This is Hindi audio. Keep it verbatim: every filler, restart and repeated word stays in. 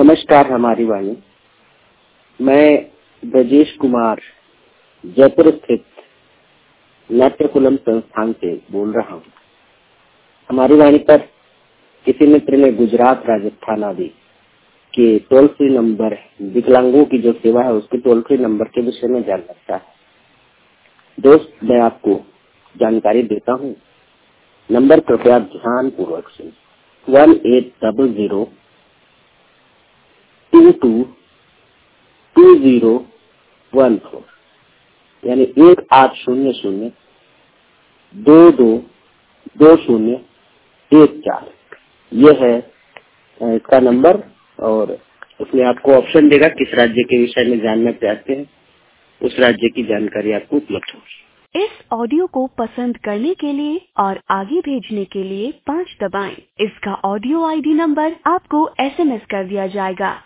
नमस्कार हमारी वाणी। मैं ब्रजेश कुमार जयपुर स्थित नाट्यकुलम संस्थान से बोल रहा हूँ। हमारी वाणी पर किसी मित्र ने गुजरात, राजस्थान आदि के टोल फ्री नंबर, विकलांगों की जो सेवा है उसके टोल फ्री नंबर के विषय में जानना चाहा है। दोस्त, मैं आपको जानकारी देता हूँ। नंबर कृपया ध्यान पूर्वक सुन। One eight double zero two two two zero one four, यानी एक आठ शून्य शून्य दो दो दो शून्य एक चार, ये है इसका नंबर। और उसमें आपको ऑप्शन देगा किस राज्य के विषय में जानना चाहते हैं, उस राज्य की जानकारी आपको उपलब्ध होगी। इस ऑडियो को पसंद करने के लिए और आगे भेजने के लिए पाँच दबाएं। इसका ऑडियो आईडी नंबर आपको एसएमएस कर दिया जाएगा।